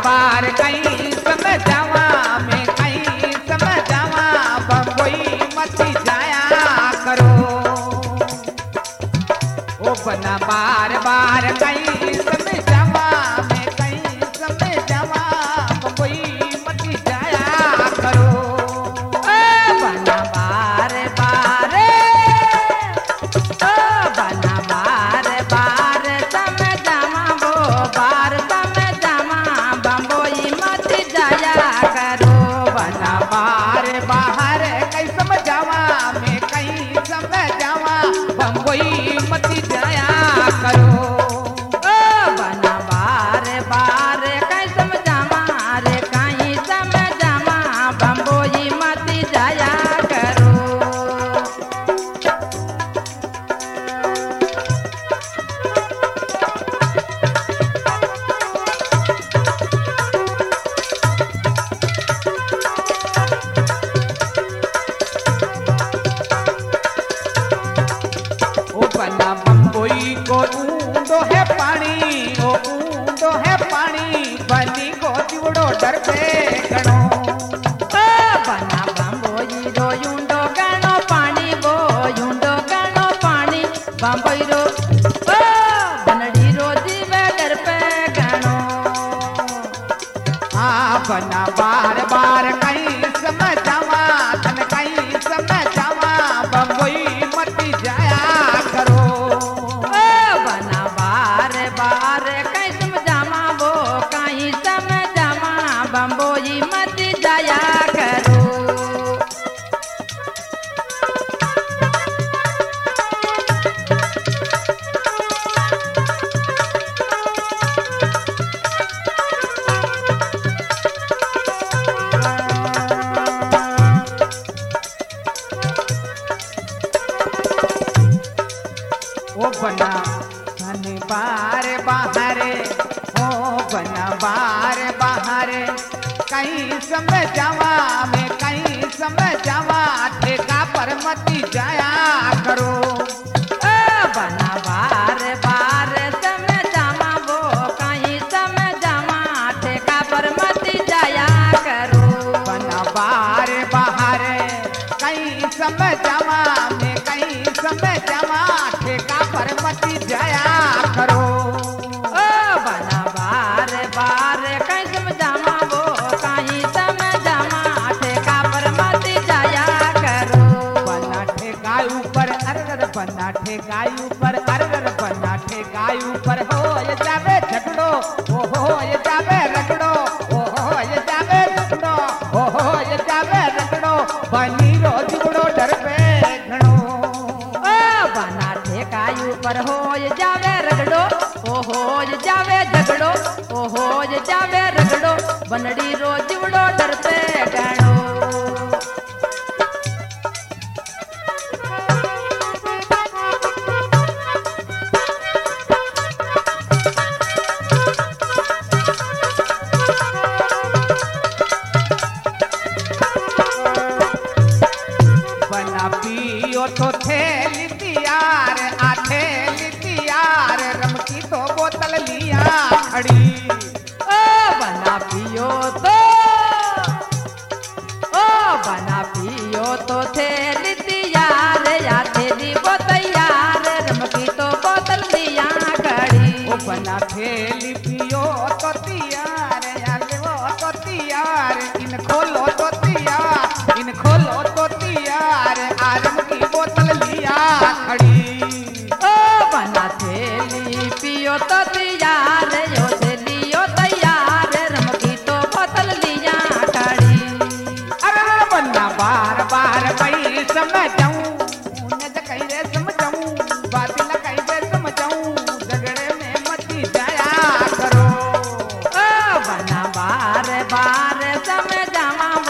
बार कहीं समझावा मैं कहीं समझावा बम्बई मत जाया करो। ओ बना बार बार कहीं समझावा मैं कहीं समझावा बम्बई मत जाया करो। बना बार बार बना बार बार समझावा वो बार समझावा बम्बई मत जाया करो। बना बार बाहर कहीं समझावा मैं कहीं समझावा बम्बई मत जाया करो। बना बार बार कहीं समझावा रे कहीं समझावा बम्बई मत जाया करो। ओ बना बम्बई को ऊंडो है पानी ओ ऊंडो है पानी बनी को दिवड़ो डर पे गणो। बना बम्बई रो यूंडो गणो पानी वो यूंडो गणो पानी बम्बई रो बनड़ी रो जीवे डर पे गणो। हाँ बना बार बार कहीं समझावा धन कहीं समझावा बम्बई मत जाया करो। बना बार बार कहीं समझावा वो कहीं समझावा बम्बई मत जाया करो। ओ बना धन बार बाहरे ओ बना बार बाहरे कहीं समझावा मैं कहीं समझावा ठेका पर मत जाया करो। बना बार बार समझावा वो कहीं समझावा ठेका पर मत जाया करो। बना बार बाहरे कहीं समझावा मैं कहीं समझावा ठेका पर मत जाया करो। बना बार बार कहीं समझावा वो कहीं समझावा ठेका पर मत जाया करो। बना ठेकाई ऊपर अरगर बना ठेकाई ऊपर अरगर बना ठेकाई ऊपर हो ये जावे झगड़ो ओ हो ये जावे रगड़ो ओ हो ये जावे झगड़ो ओ हो ये जावे रगड़ो बनी रो जुगड़ो डर पे घणो। बना ठेकाई ऊपर हो ये जावे रगड़ो ओ हो ये जावे झगड़ो ओ हो ये जावे रगड़ो बनड़ी रो जीवड़ो डर पे गणो। बना पियो तो थैली तैयार आठे तैयार रम की तो बोतल लिया खड़ी। बना पियो तो थैली तैयार या थैली वो तैयार रमकी तो बोतल लिया खड़ी। ओ बना थैली पियो तो तैयार यार वो तो तैयार इन खोलो तो तैयार इन खोलो तो तैयार आरम की बोतल लिया खड़ी। बना थैली पियो तो तैयार यो थैलियो तैयार रमकी तो बोतल लिया खड़ी। अरे बन्ना बार बार भाई समझाऊं न कहीं रे समझाऊं बात न कहीं रे समझाऊं झगड़े में मत जाया करो। बना बार बार समझावा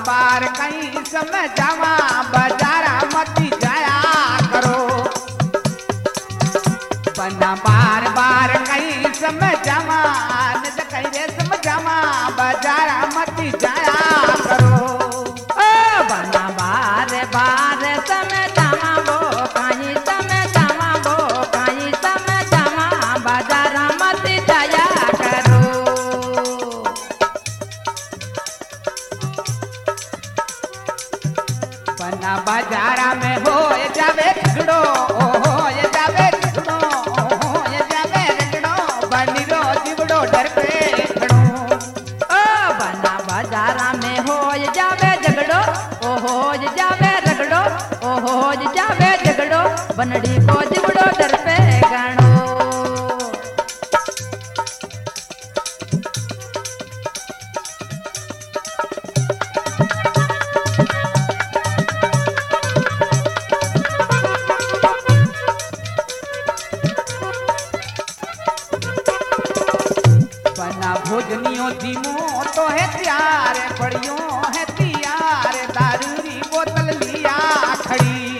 बार कहीं समय जावा बाजारा मती जाया करो बना बार बार कहीं समय जावा न कहीं रे समझावा बाजारा मती जाया करो बना बार बार समय जावा वो कहीं समय जावा वो कहीं समय जावा बाजारा मती जाया करो बना बाजारा में हो जावे झगड़ो हो जावे झगड़ो हो जावे रगड़ो बनी रो जीवड़ो डर पे खड़ो बना बाजारा में हो जावे झगड़ो ओ हो जावे रगड़ो ओ हो जावे झगड़ो बनड़ी को जीवड़ो डर पे गणो भोजनियों धीमो तो है तैयार पड़ियों है तैयार दारूरी बोतल लिया खड़ी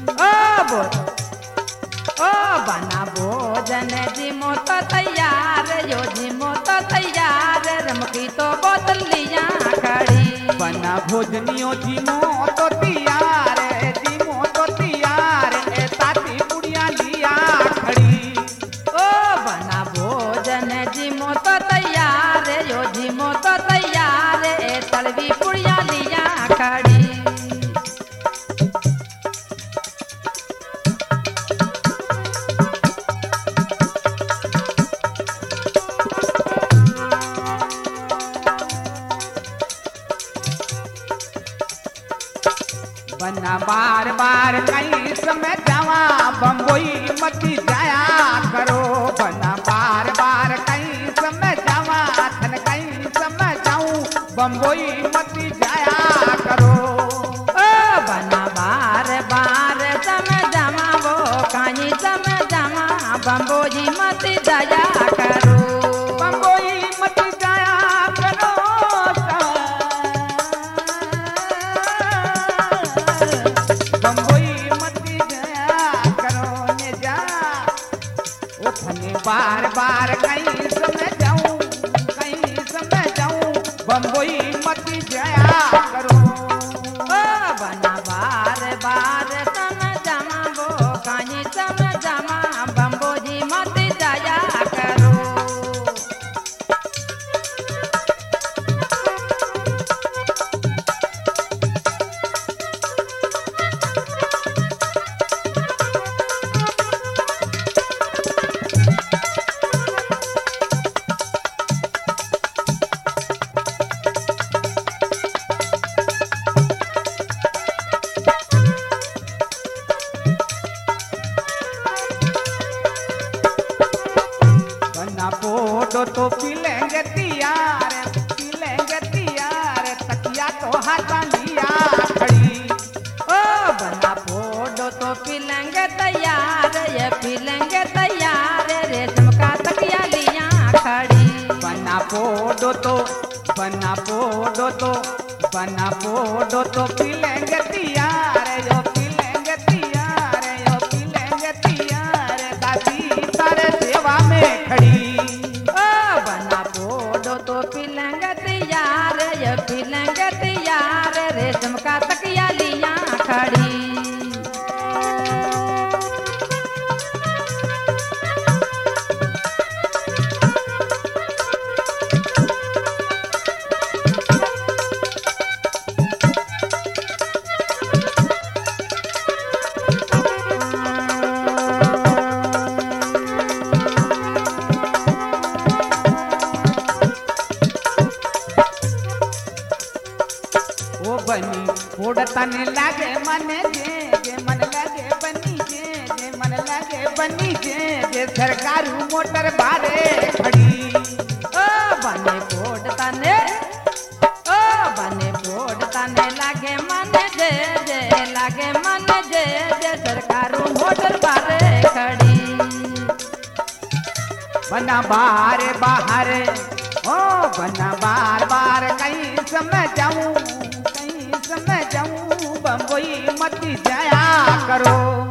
ओ बना भोजन जिमो तो तैयार यो जिमो तो तैयार रमकी तो बोतल लिया खड़ी बना भोजनियों धीमो तो तैयार धीमो तो तैयार ताती पुड़िया लिया खड़ी ओ बना भोजन जिमो तो तैयार यो जिमो तो तैयार तलवी पुड़िया लिया खड़ी बना बार बार कहीं समय जावा बम्बई मती जाया करो बना बार बार कहीं समय जावा थन कहीं समय जाऊं बम्बई मती जाया करो बना बार बार समय जावा वो कहीं समय जावा बम्बोजी मती जाया करो बम्बई मती जाया करो बम्बई मती जाया करो ने जा ओ थने बार बार कहीं समय जाऊं बम्बई मती जाया करो बना बार बार समय जावा वो कहीं समय जावा बम्बोजी मती जाया करो पोडो तो पी लेंगे तैयार तकिया तो हाथ लिया खड़ी बना पोडो तो पी लेंगे तैयार ये पी लेंगे तैयार रेशम का तकिया लिया खड़ी बना पोडो तो पी लेंगे तैयार यो पी लेंगे तैयार दादी तारे सेवा में खड़ी बना पोडो तो पी लेंगे तैयार ये पी लेंगे तैयार रेशम का तकिया लिया खड़ी बनी फोड़तन लागे मन जे मन लागे बनी जे मन लागे बनी जे सरकारू मोटर बारे खड़ी बने फोड़तने लागे मन जे लागे मन जे सरकारू मोटर बारे खड़ी बना बार बाहर ओ बना बार बार कहीं समय जाऊं कहीं करो।